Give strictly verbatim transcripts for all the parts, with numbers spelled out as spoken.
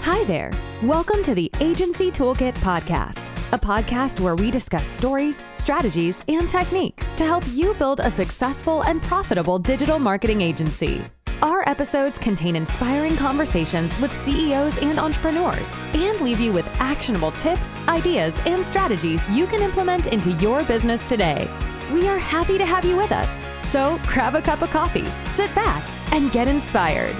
Hi there. Welcome to the Agency Toolkit Podcast, a podcast where we discuss stories, strategies, and techniques to help you build a successful and profitable digital marketing agency. Our episodes contain inspiring conversations with C E Os and entrepreneurs and leave you with actionable tips, ideas, and strategies you can implement into your business today. We are happy to have you with us. So grab a cup of coffee, sit back, and get inspired.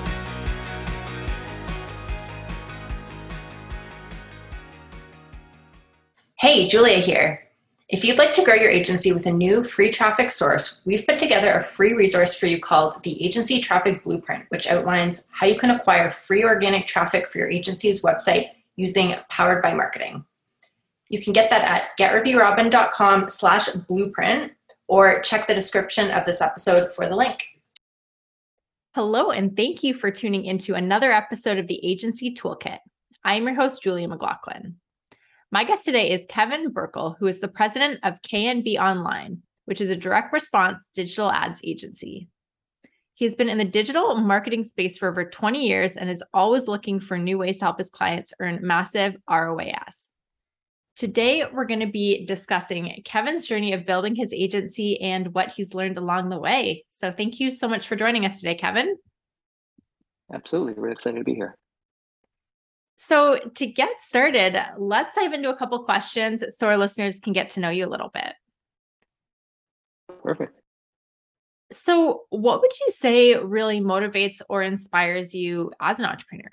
Hey, Julia here. If you'd like to grow your agency with a new free traffic source, we've put together a free resource for you called the Agency Traffic Blueprint, which outlines how you can acquire free organic traffic for your agency's website using Powered by Marketing. You can get that at getreviewrobin.com slash blueprint or check the description of this episode for the link. Hello, and thank you for tuning into another episode of the Agency Toolkit. I'm your host, Julia McLaughlin. My guest today is Kevin Burkle, who is the president of K and B Online, which is a direct response digital ads agency. He's been in the digital marketing space for over twenty years and is always looking for new ways to help his clients earn massive R O A S. Today, we're going to be discussing Kevin's journey of building his agency and what he's learned along the way. So thank you so much for joining us today, Kevin. Absolutely. We're excited to be here. So to get started, let's dive into a couple questions so our listeners can get to know you a little bit. Perfect. So what would you say really motivates or inspires you as an entrepreneur?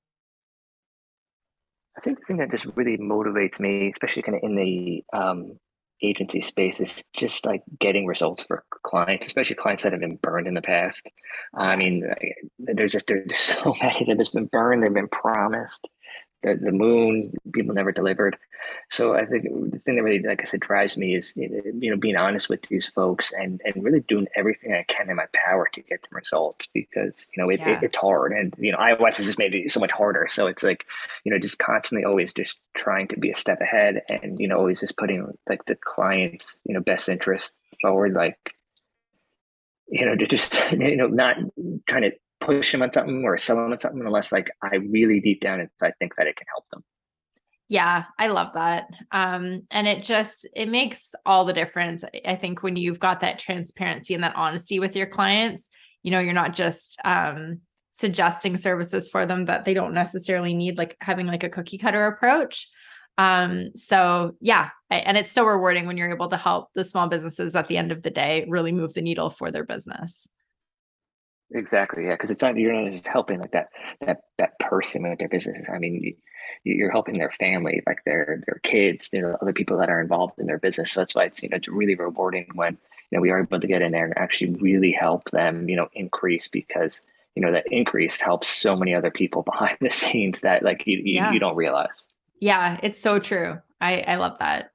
I think the thing that just really motivates me, especially kind of in the um, agency space, is just like getting results for clients, especially clients that have been burned in the past. Yes. I mean, there's just there's so many that have been burned, they've been promised. The, the moon, people never delivered. So I think the thing that really, like I said, drives me is, you know, being honest with these folks and, and really doing everything I can in my power to get the results because, you know, it, yeah. it, it's hard. And, you know, iOS has just made it so much harder. So it's like, you know, just constantly always just trying to be a step ahead and, you know, always just putting like the client's, you know, best interest forward, like, you know, to just, you know, not trying to push them on something or sell them on something unless like I really deep down inside think that it can help them. Yeah, I love that. Um, and it just, it makes all the difference. I think when you've got that transparency and that honesty with your clients, you know, you're not just um, suggesting services for them that they don't necessarily need, like having like a cookie cutter approach. Um, so yeah, I, and it's so rewarding when you're able to help the small businesses at the end of the day really move the needle for their business. Exactly. Yeah. Because it's not, you're not just helping like that, that, that person with their businesses. I mean, you, you're helping their family, like their, their kids, you know, other people that are involved in their business. So that's why it's, you know, it's really rewarding when, you know, we are able to get in there and actually really help them, you know, increase because, you know, that increase helps so many other people behind the scenes that like you, you, yeah. you don't realize. Yeah, it's so true. I, I love that.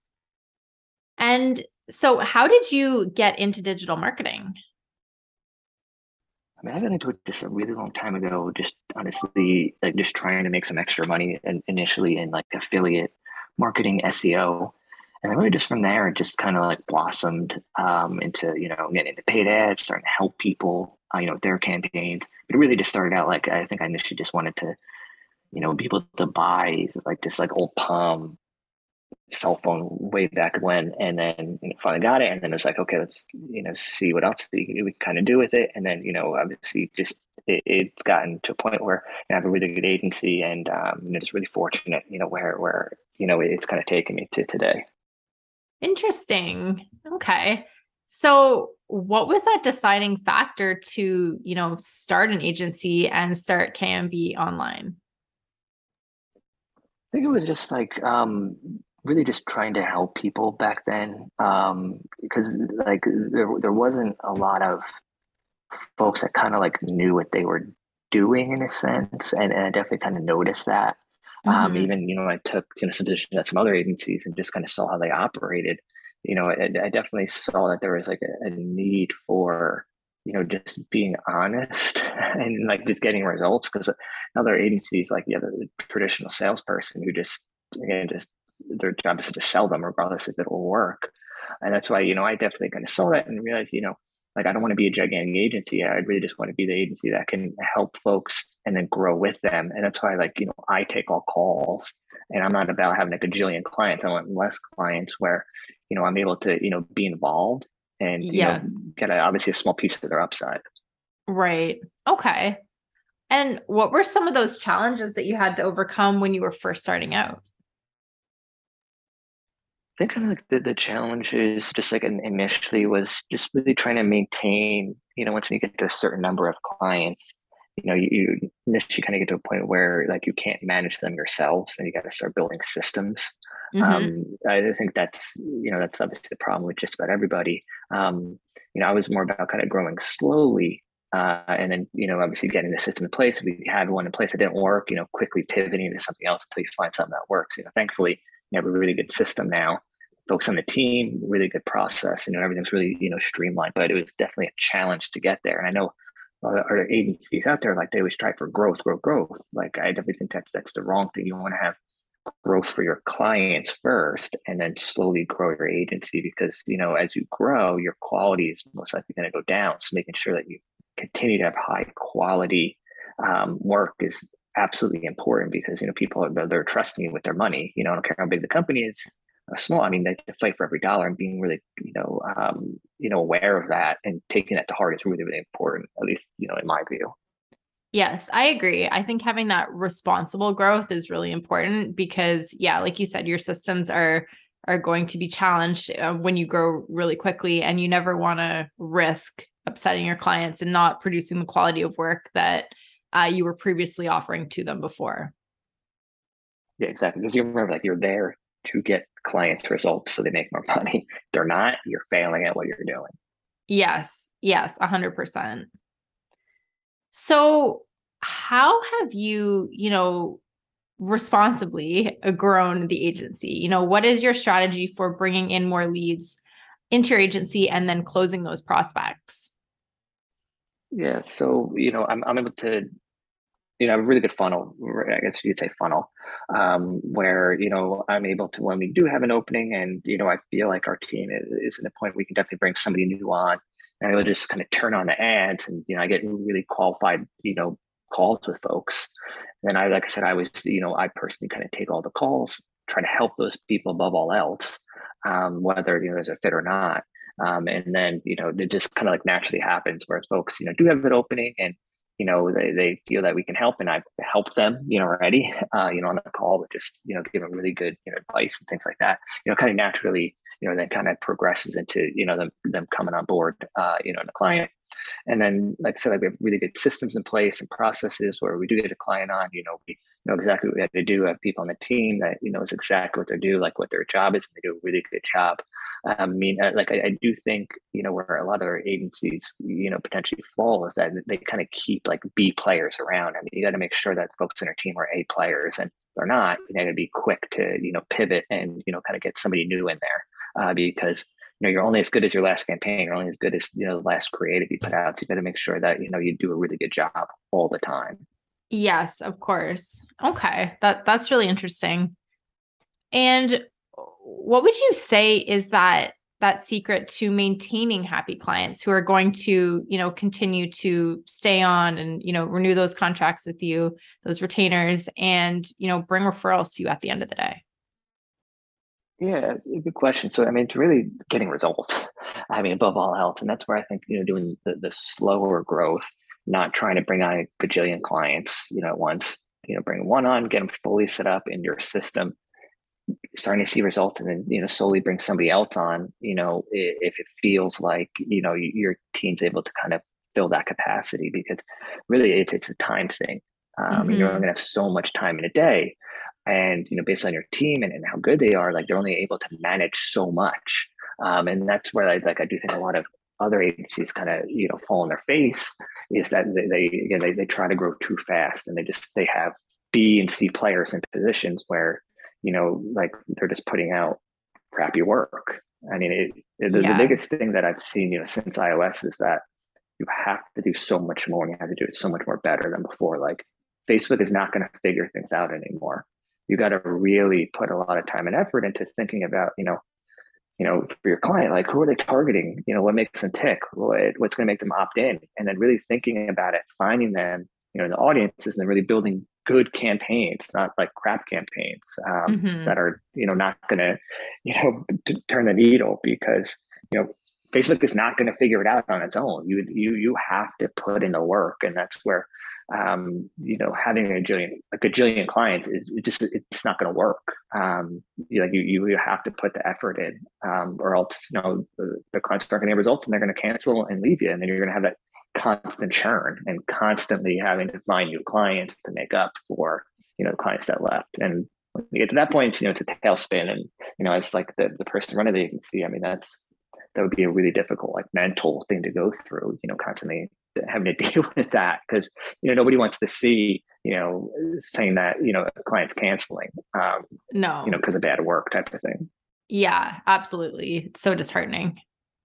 And so how did you get into digital marketing? I mean, I got into it just a really long time ago, just honestly, like just trying to make some extra money and initially in like affiliate marketing, S E O. And then really just from there, it just kind of like blossomed um, into, you know, getting into paid ads, starting to help people, uh, you know, with their campaigns. But it really just started out like, I think I initially just wanted to, you know, people to buy like this like old Palm cell phone way back when, and then you know, finally got it, and then it's like, okay, let's you know see what else we can kind of do with it, and then you know obviously just it, it's gotten to a point where I have a really good agency, and um, you know just really fortunate, you know where where you know it's kind of taken me to today. Interesting. Okay, so what was that deciding factor to you know start an agency and start K and B Online? I think it was just like um, really just trying to help people back then, um, because like there there wasn't a lot of folks that kind of like knew what they were doing in a sense, and, and I definitely kind of noticed that. Mm-hmm. Um, even you know I took you know some positions at some other agencies and just kind of saw how they operated. You know, I, I definitely saw that there was like a, a need for you know, just being honest and like just getting results because other agencies like the other traditional salesperson who just, again, just their job is to just sell them regardless if it will work. And that's why, you know, I definitely kind of saw that and realized, you know, like, I don't want to be a gigantic agency. I really just want to be the agency that can help folks and then grow with them. And that's why, like, you know, I take all calls, and I'm not about having a gajillion clients. I want less clients where, you know, I'm able to, you know, be involved and, you know, Yes. get a, obviously a small piece of their upside. Right. Okay. And what were some of those challenges that you had to overcome when you were first starting out? I think kind of like the, the challenge is just like initially was just really trying to maintain, you know, once you get to a certain number of clients, you know, you, you initially kind of get to a point where like you can't manage them yourselves and you got to start building systems. Mm-hmm. Um, I think that's, you know, that's obviously the problem with just about everybody. Um, you know, I was more about kind of growing slowly. Uh, and then, you know, obviously getting the system in place. If we had one in place that didn't work, you know, quickly pivoting to something else until you find something that works. You know, thankfully, you have a really good system now. Folks on the team, really good process. You know, everything's really, you know, streamlined. But it was definitely a challenge to get there. And I know other agencies out there, like they always strive for growth, growth, growth. Like I definitely think that's that's the wrong thing. You want to have growth for your clients first and then slowly grow your agency, because, you know, as you grow, your quality is most likely going to go down. So making sure that you continue to have high quality um, work is absolutely important, because, you know, people are, they're trusting you with their money. You know, I don't care how big the company is, or small. I mean, they, they fight for every dollar, and being really, you know, um, you know, aware of that and taking that to heart is really, really important, at least, you know, in my view. Yes, I agree. I think having that responsible growth is really important because, yeah, like you said, your systems are are going to be challenged uh, when you grow really quickly, and you never want to risk upsetting your clients and not producing the quality of work that uh, you were previously offering to them before. Yeah, exactly. Because you remember, like, you're there to get clients results so they make more money. If they're not, you're failing at what you're doing. Yes, yes, one hundred percent. So, how have you, you know, responsibly grown the agency? You know, what is your strategy for bringing in more leads into your agency and then closing those prospects? Yeah. So, you know, I'm, I'm able to, you know, have a really good funnel, I guess you could say funnel, um, where, you know, I'm able to, when we do have an opening and, you know, I feel like our team is, is at a point we can definitely bring somebody new on, and I will just kind of turn on the ads, and, you know, I get really qualified, you know, calls with folks. And I, like I said, I was, you know, I personally kind of take all the calls, try to help those people above all else, um, whether, you know, there's a fit or not. Um, and then, you know, it just kind of like naturally happens where folks, you know, do have an opening, and, you know, they, they feel that we can help, and I've helped them, you know, already, uh, you know, on the call, but just, you know, give them really good, you know, advice and things like that, you know, kind of naturally, you know, then kind of progresses into, you know, them, them coming on board, uh, you know, and the client. And then, like I said, like we have really good systems in place and processes where we do get a client on, you know, we know exactly what we have to do. Have people on the team that, you know, is exactly what they do, like what their job is, and they do a really good job. I mean, like I, I do think, you know, where a lot of our agencies, you know, potentially fall is that they kind of keep like B players around. I mean, you got to make sure that folks in our team are A players, and if they're not, you got to be quick to, you know, pivot and, you know, kind of get somebody new in there, uh, because, you know, you're only as good as your last campaign. You're only as good as, you know, the last creative you put out. So you got to make sure that, you know, you do a really good job all the time. Yes, of course. Okay. That that's really interesting. And what would you say is that that secret to maintaining happy clients who are going to, you know, continue to stay on and, you know, renew those contracts with you, those retainers, and, you know, bring referrals to you at the end of the day? Yeah, it's a good question. So, I mean, it's really getting results. I mean, above all else, and that's where I think, you know, doing the, the slower growth, not trying to bring on a bajillion clients, you know, at once, you know, bring one on, get them fully set up in your system, starting to see results, and then, you know, slowly bring somebody else on, you know, if it feels like, you know, your team's able to kind of fill that capacity, because really it's, it's a time thing. Um, and you're only Mm-hmm. going to have so much time in a day. And, you know, based on your team and, and how good they are, like they're only able to manage so much. Um, and that's where I like, I do think a lot of other agencies kind of, you know, fall on their face, is that they, they, you know, they, they try to grow too fast, and they just, they have B and C players in positions where, you know, like they're just putting out crappy work. I mean, it, it, the, the Yeah. biggest thing that I've seen, you know, since iOS is that you have to do so much more, and you have to do it so much more better than before. Like Facebook is not going to figure things out anymore. You got to really put a lot of time and effort into thinking about, you know, you know, for your client, like who are they targeting? You know, what makes them tick? What, what's going to make them opt in? And then really thinking about it, finding them, you know, in the audiences, and then really building good campaigns, not like crap campaigns um, Mm-hmm. that are, you know, not going to, you know, t- turn the needle, because, you know, Facebook is not going to figure it out on its own. You you you have to put in the work, and that's where um, you know, having a gajillion a gajillion clients is it just it's not going to work. Um, you, like you you have to put the effort in, um, or else you know the, the clients aren't going to get results, and they're going to cancel and leave you, and then you're going to have that constant churn and constantly having to find new clients to make up for you know the clients that left. And when you get to that point, you know it's a tailspin, and you know as like the the person running the agency, I mean that's that would be a really difficult like mental thing to go through, you know, constantly having to deal with that, because you know nobody wants to see you know saying that you know a client's canceling um No. you know because of bad work type of thing. Yeah, absolutely. It's so disheartening.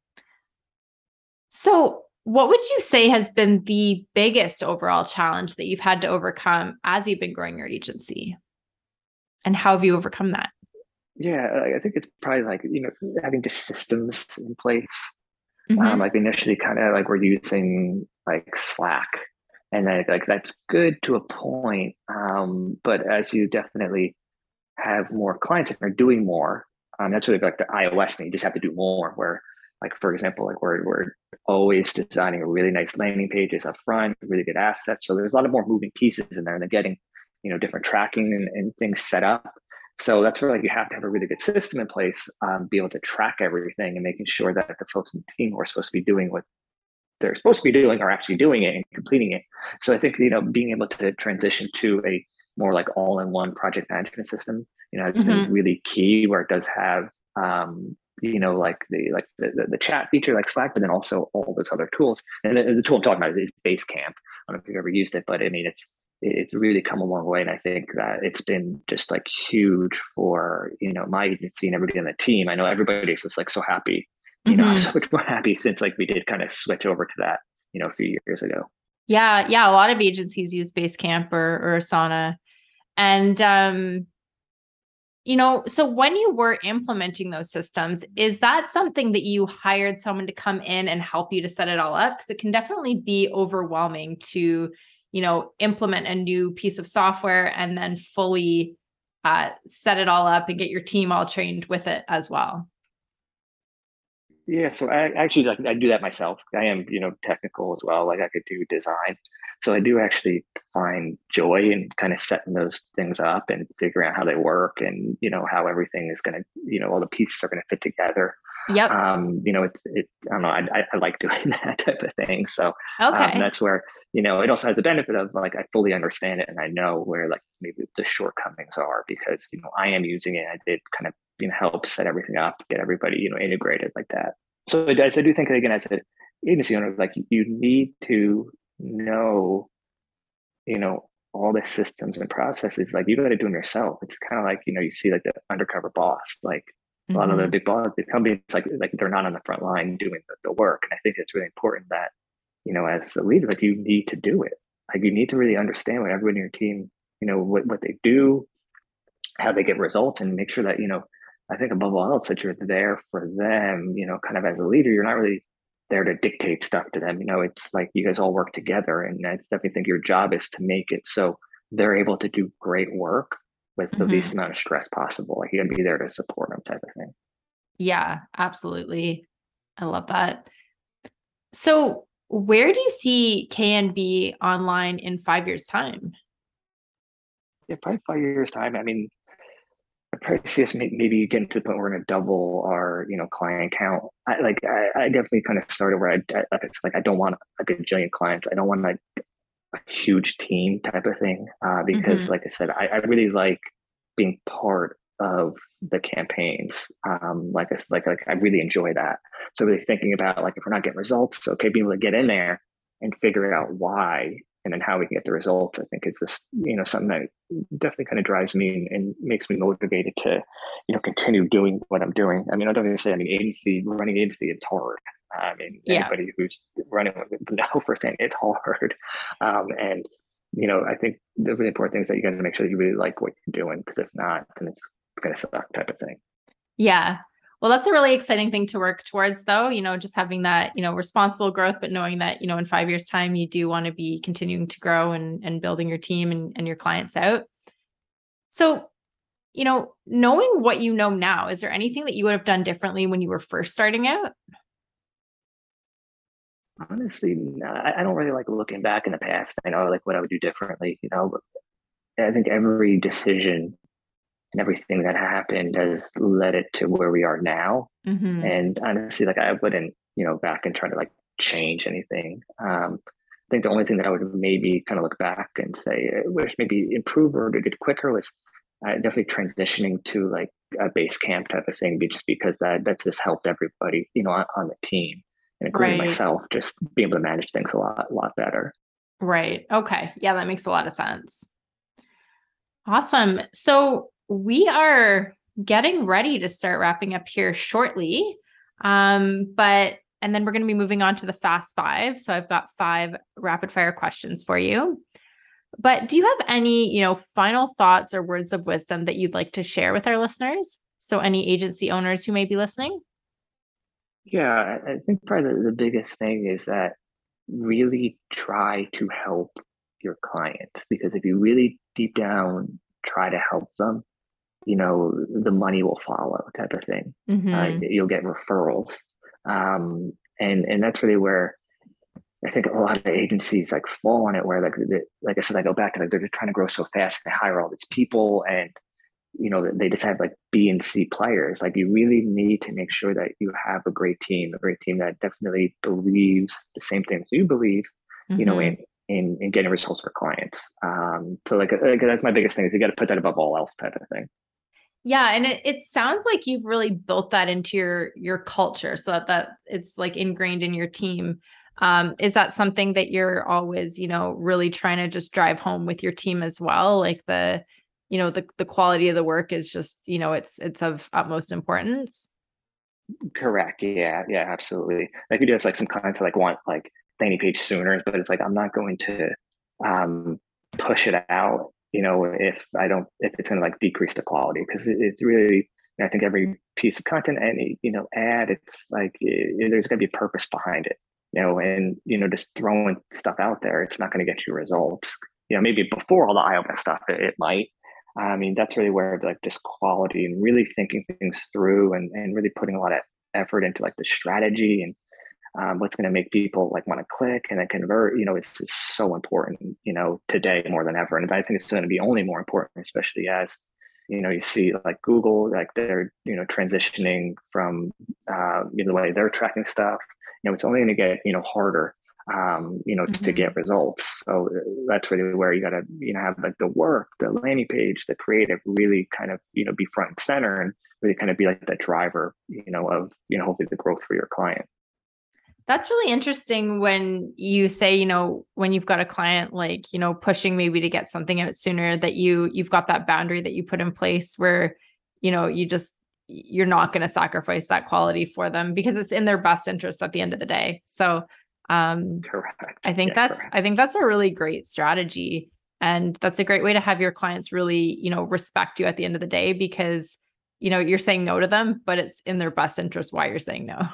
So what would you say has been the biggest overall challenge that you've had to overcome as you've been growing your agency? And how have you overcome that? Yeah, I think it's probably like you know having just systems in place. Mm-hmm. Um, like initially, kind of like we're using like Slack, and then like that's good to a point. Um, but as you definitely have more clients and are doing more, um, that's really like the iOS thing. You just have to do more. Where, like for example, like we're we're always designing a really nice landing pages up front, really good assets. So there's a lot of more moving pieces in there, and they're getting you know different tracking and, and things set up. So that's where like you have to have a really good system in place, um, be able to track everything and making sure that the folks in the team who are supposed to be doing what they're supposed to be doing are actually doing it and completing it. So I think you know being able to transition to a more like all-in-one project management system, you know, has Mm-hmm. been really key. Where it does have, um, you know, like the like the, the, the chat feature like Slack, but then also all those other tools. And the, the tool I'm talking about is Basecamp. I don't know if you've ever used it, but I mean, it's it's really come a long way, and I think that it's been just like huge for you know my agency and everybody on the team. I know everybody's just like so happy, you know, Mm-hmm. so much more happy since like we did kind of switch over to that, you know, a few years ago. Yeah, yeah. A lot of agencies use Basecamp or, or Asana. And, um, you know, so when you were implementing those systems, is that something that you hired someone to come in and help you to set it all up? Because it can definitely be overwhelming to, you know, implement a new piece of software and then fully uh, set it all up and get your team all trained with it as well. Yeah, so I actually like I do that myself. I am, you know, technical as well. Like I could do design. So I do actually find joy in kind of setting those things up and figuring out how they work and, you know, how everything is going to, you know, all the pieces are going to fit together. Yep. Um, you know, it's, it, I don't know, I, I like doing that type of thing. So Okay. um, that's where, you know, it also has the benefit of like, I fully understand it and I know where like maybe the shortcomings are because, you know, I am using it. I did kind of, you know, help set everything up, get everybody, you know, integrated like that. So I do think, again, as an agency owner, like you need to know, you know, all the systems and processes. Like you got to do them yourself. It's kind of like, you know, you see like the undercover boss, like a lot Mm-hmm. of the big boss, big companies, like like they're not on the front line doing the, the work. And I think it's really important that, you know, as a leader, like you need to do it. Like you need to really understand what everyone in your team, you know, what what they do, how they get results, and make sure that, you know, I think above all else that you're there for them, you know, kind of as a leader. You're not really there to dictate stuff to them. You know, it's like you guys all work together. And I definitely think your job is to make it so they're able to do great work with the Mm-hmm. least amount of stress possible. Like you gotta be there to support them type of thing. Yeah, absolutely. I love that. So where do you see K N B online in five years' time? Yeah, probably five years time. I mean, I probably see us maybe getting to the point where we're going to double our, you know, client count. I like, I, I definitely kind of started where I, I like, it's like, I don't want a gajillion clients. I don't want like a huge team type of thing. Uh, because Mm-hmm. like I said, I, I really like being part of the campaigns. Um, like I like, like I really enjoy that. So really thinking about like, if we're not getting results, okay, being able to get in there and figure out why and then how we can get the results, I think is just, you know, something that definitely kind of drives me and, and makes me motivated to, you know, continue doing what I'm doing. I mean, I don't even say, I mean, agency, running agency, it's hard. I mean, Yeah. anybody who's running know firsthand, it's hard. Um, and, you know, I think the really important thing is that you got to make sure that you really like what you're doing, because if not, then it's, it's going to suck type of thing. Yeah. Well, that's a really exciting thing to work towards, though, you know, just having that, you know, responsible growth, but knowing that, you know, in five years time, you do want to be continuing to grow and, and building your team and, and your clients out. So, you know, knowing what you know now, is there anything that you would have done differently when you were first starting out? Honestly, no, I I don't really like looking back in the past. I know like what I would do differently, you know, but I think every decision and everything that happened has led it to where we are now. Mm-hmm. And honestly, like I wouldn't, you know, back and try to like change anything. Um, I think the only thing that I would maybe kind of look back and say, I wish maybe improve or did it quicker was uh, definitely transitioning to like a base camp type of thing, be- just because that that's just helped everybody, you know, on, on the team, and including Right. myself, just be able to manage things a lot, lot better. Right. Okay. Yeah, that makes a lot of sense. Awesome. So we are getting ready to start wrapping up here shortly. Um, but, and then we're going to be moving on to the fast five. So I've got five rapid fire questions for you. But do you have any, you know, final thoughts or words of wisdom that you'd like to share with our listeners? So any agency owners who may be listening? Yeah, I I think probably the, the biggest thing is that really try to help your clients, because if you really deep down try to help them, you know, the money will follow type of thing. Uh, Mm-hmm. you'll get referrals. Um, and, and that's really where I think a lot of agencies like fall on it, where like, the, like I said, I go back to like, they're just trying to grow so fast. They hire all these people and, you know, they just have like B and C players. Like you really need to make sure that you have a great team, a great team that definitely believes the same things you believe, you know, Mm-hmm. in, in, in getting results for clients. Um, so like, like that's my biggest thing is you got to put that above all else type of thing. Yeah, and it, it sounds like you've really built that into your your culture so that, that it's like ingrained in your team. Um, is that something that you're always, you know, really trying to just drive home with your team as well? Like the, you know, the the quality of the work is just, you know, it's it's of utmost importance. Correct. Yeah. Yeah, absolutely. Like we do have like some clients that like want like landing page sooner, but it's like I'm not going to um push it out, you know, if I don't if it's gonna like decrease the quality, because it, it's really, I think every piece of content, any, you know, ad, it's like it, there's gonna be a purpose behind it, you know, and you know, just throwing stuff out there, it's not gonna get you results. You know, maybe before all the eye opening stuff, it, it might. I mean, that's really where like just quality and really thinking things through, and, and really putting a lot of effort into like the strategy and um, what's going to make people like want to click and then convert. You know, it's just so important, you know, today more than ever. And I think it's going to be only more important, especially as, you know, you see like Google, like they're, you know, transitioning from, uh, you know, the way they're tracking stuff. You know, it's only going to get, you know, harder, um, you know, to Mm-hmm. get results. So uh, that's really where you got to, you know, have like the work, the landing page, the creative really kind of, you know, be front and center and really kind of be like the driver, you know, of, you know, hopefully the growth for your client. That's really interesting when you say, you know, when you've got a client like, you know, pushing maybe to get something out sooner, that you you've got that boundary that you put in place where, you know, you just you're not going to sacrifice that quality for them because it's in their best interest at the end of the day. So, um Correct. I think Yeah, that's correct. I think that's a really great strategy, and that's a great way to have your clients really, you know, respect you at the end of the day because, you know, you're saying no to them, but it's in their best interest why you're saying no.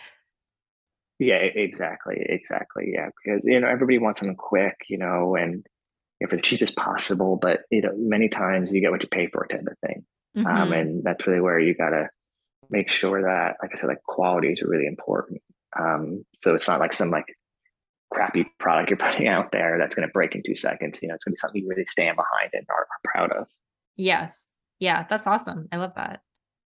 Yeah, e- exactly. Exactly. Yeah. Because, you know, everybody wants something quick, you know, and you know, for the cheapest possible, but, you know, many times you get what you pay for type of thing. Um, Mm-hmm. and that's really where you got to make sure that, like I said, like quality is really important. Um, so it's not like some like crappy product you're putting out there that's going to break in two seconds. You know, it's going to be something you really stand behind and are, are proud of. Yes. Yeah, that's awesome. I love that.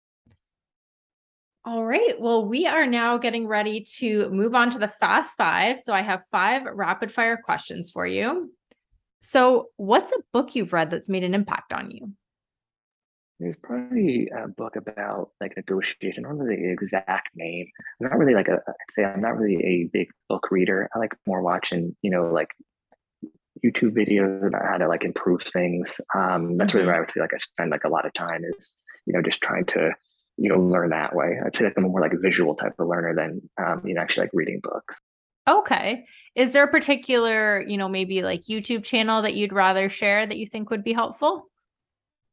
All right. Well, we are now getting ready to move on to the fast five. So I have five rapid fire questions for you. So, what's a book you've read that's made an impact on you? There's probably a book about like negotiation. I don't know the exact name. I'm not really like a, I'd say I'm not really a big book reader. I like more watching, you know, like YouTube videos about how to like improve things. Um, that's really where Mm-hmm. I would say like I spend like a lot of time is, you know, just trying to, you know, learn that way. I'd say like I'm a more like a visual type of learner than, um, you know, actually like reading books. Okay. Is there a particular, you know, maybe like YouTube channel that you'd rather share that you think would be helpful?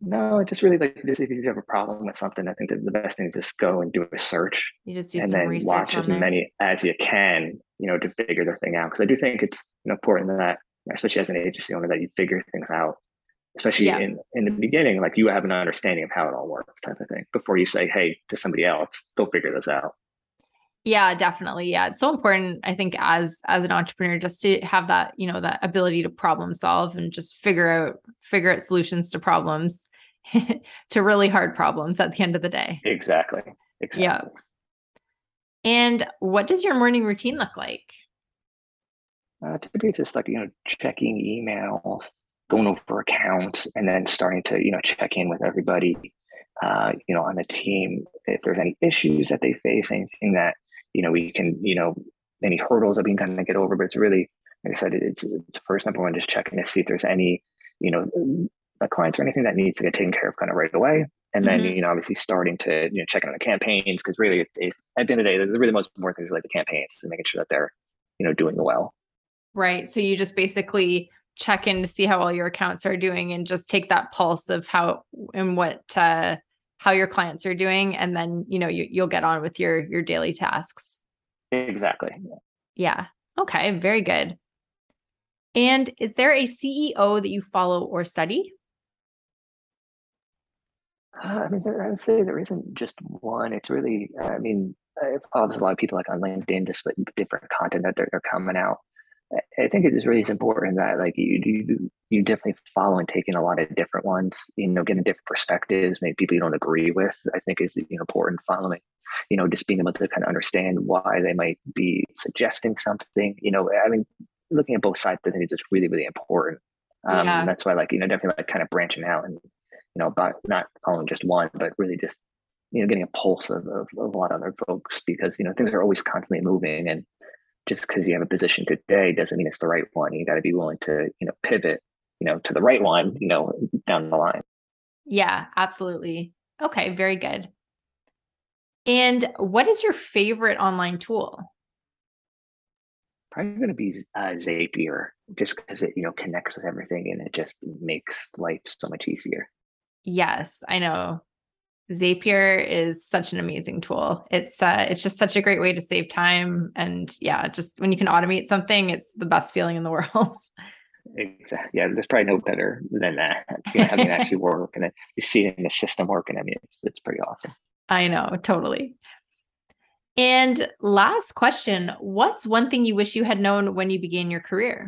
No, just really like just if you have a problem with something, I think that the best thing is just go and do a search You just do and some then research watch on as there. many as you can, you know, to figure the thing out. Because I do think it's you know, important that, especially as an agency owner, that you figure things out, especially Yeah. in, in the beginning, like you have an understanding of how it all works type of thing before you say, hey, to somebody else, go figure this out. Yeah, definitely. Yeah. It's so important, I think, as as an entrepreneur, just to have that, you know, that ability to problem solve and just figure out figure out solutions to problems, to really hard problems at the end of the day. Exactly. Exactly. Yeah. And what does your morning routine look like? Uh, typically, it's just like, you know, checking emails, going over accounts, and then starting to, you know, check in with everybody, uh, you know, on the team. If there's any issues that they face, anything that, you know, we can, you know, any hurdles that we can kind of get over. But it's really, like I said, it's, it's first number one, just checking to see if there's any, you know, uh, clients or anything that needs to get taken care of kind of right away. And then, Mhm. you know, obviously starting to, you know, check on the campaigns, because really, it, it, at the end of the day, the really most important thing is like the campaigns and making sure that they're, you know, doing well. Right. So you just basically check in to see how all your accounts are doing and just take that pulse of how and what uh how your clients are doing, and then, you know, you you'll get on with your your daily tasks. Exactly. Yeah. Okay, very good. And is there a C E O that you follow or study? Uh, I mean, there, I would say there isn't just one. It's really, uh, I mean, I follow a lot of people like on LinkedIn, just with different content that they're, they're coming out. I I think it is really important that like you you you definitely follow and take in a lot of different ones. You know, getting different perspectives, maybe people you don't agree with. I think is you know important. Following, you know, just being able to kind of understand why they might be suggesting something. You know, I mean, looking at both sides, I think is just really really important. Um, Yeah. that's why like you know definitely like kind of branching out and you know about not following just one, but really just you know getting a pulse of, of, of a lot of other folks because you know things are always constantly moving and just because you have a position today doesn't mean it's the right one. You got to be willing to, you know, pivot, you know, to the right one, you know, down the line. Yeah, absolutely. Okay, very good. And what is your favorite online tool? Probably going to be uh, Zapier, just because it, you know, connects with everything and it just makes life so much easier. Yes, I know. Zapier is such an amazing tool. It's uh it's just such a great way to save time, and yeah, just when you can automate something, it's the best feeling in the world. Exactly. Yeah, there's probably no better than that. You know, having it actually work and then you see it in the system working. I mean, it's it's pretty awesome. I know, totally. And last question, what's one thing you wish you had known when you began your career?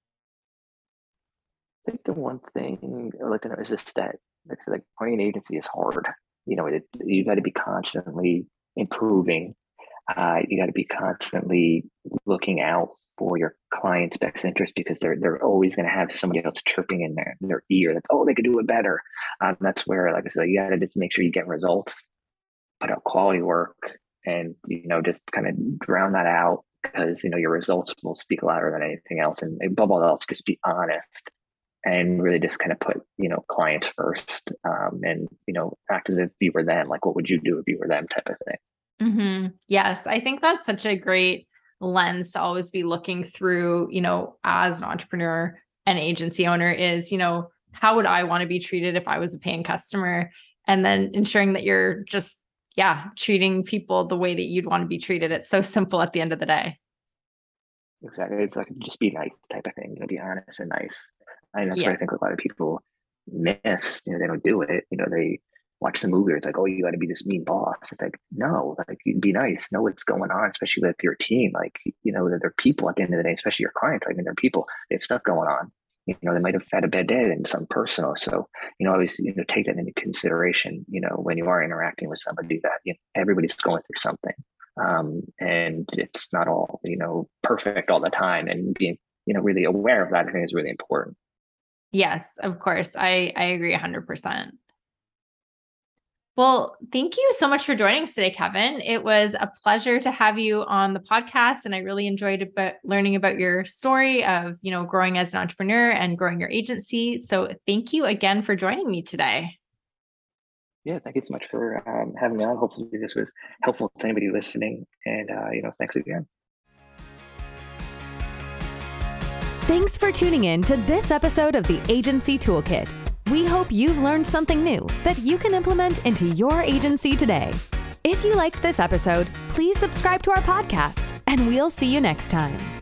I think the one thing I like to know is just that like, like running an agency is hard. You know, it, you got to be constantly improving. Uh, you got to be constantly looking out for your client's best interest because they're they're always going to have somebody else chirping in their in their ear that oh they could do it better. Um, that's where, like I said, you got to just make sure you get results, put out quality work, and you know just kind of drown that out because you know your results will speak louder than anything else. And above all else, just be honest and really just kind of put you know clients first um, and you know act as if you were them. Like what would you do if you were them type of thing. Mm-hmm. Yes, I think that's such a great lens to always be looking through, you know, as an entrepreneur and agency owner is, you know, how would I want to be treated if I was a paying customer? And then ensuring that you're just, yeah, treating people the way that you'd want to be treated. It's so simple at the end of the day. Exactly. It's like just be nice type of thing, you know, be honest and nice. And that's Yeah. what I think a lot of people miss. You know, they don't do it. You know, they watch the movie. It's like, oh, you got to be this mean boss. It's like, no, like be nice. Know what's going on, especially with your team. Like, you know, they're people at the end of the day, especially your clients. I mean, they're people. They have stuff going on. You know, they might have had a bad day and something personal. So, you know, obviously, you know, take that into consideration. You know, when you are interacting with somebody that you know, everybody's going through something, um, and it's not all you know perfect all the time. And being you know really aware of that, I think, is really important. Yes, of course. I, I agree one hundred percent. Well, thank you so much for joining us today, Kevin. It was a pleasure to have you on the podcast, and I really enjoyed about learning about your story of, you know, growing as an entrepreneur and growing your agency. So thank you again for joining me today. Yeah, thank you so much for um, having me on. Hopefully this was helpful to anybody listening. And, uh, you know, thanks again. Thanks for tuning in to this episode of the Agency Toolkit. We hope you've learned something new that you can implement into your agency today. If you liked this episode, please subscribe to our podcast, and we'll see you next time.